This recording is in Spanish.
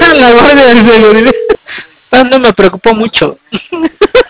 La guardia de seguridad no me preocupó mucho.